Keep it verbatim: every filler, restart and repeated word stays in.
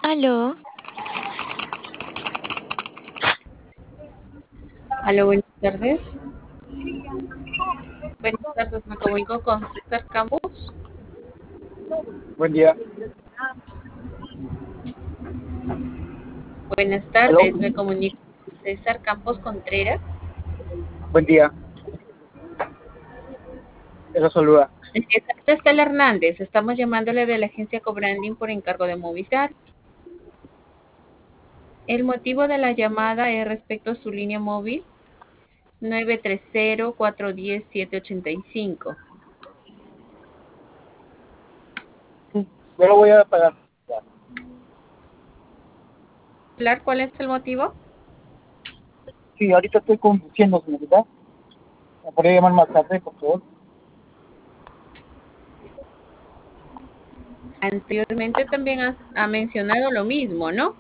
Aló, Aló, buenas tardes. Buenas tardes, me comunico con César Campos. Buen día. Buenas ¿Aló? tardes, me comunico con César Campos Contreras. Buen día. Eso saluda. Les habla Estela Hernández, estamos llamándole de la agencia Cobranding por encargo de Movistar. El motivo de la llamada es respecto a su línea móvil nueve tres cero, cuatro uno cero, siete ocho cinco. Yo lo voy a pagar. Ya. ¿Cuál es el motivo? Sí, ahorita estoy conduciendo, señorita. ¿Me podría llamar más tarde, por favor? Anteriormente también has- ha mencionado lo mismo, ¿no?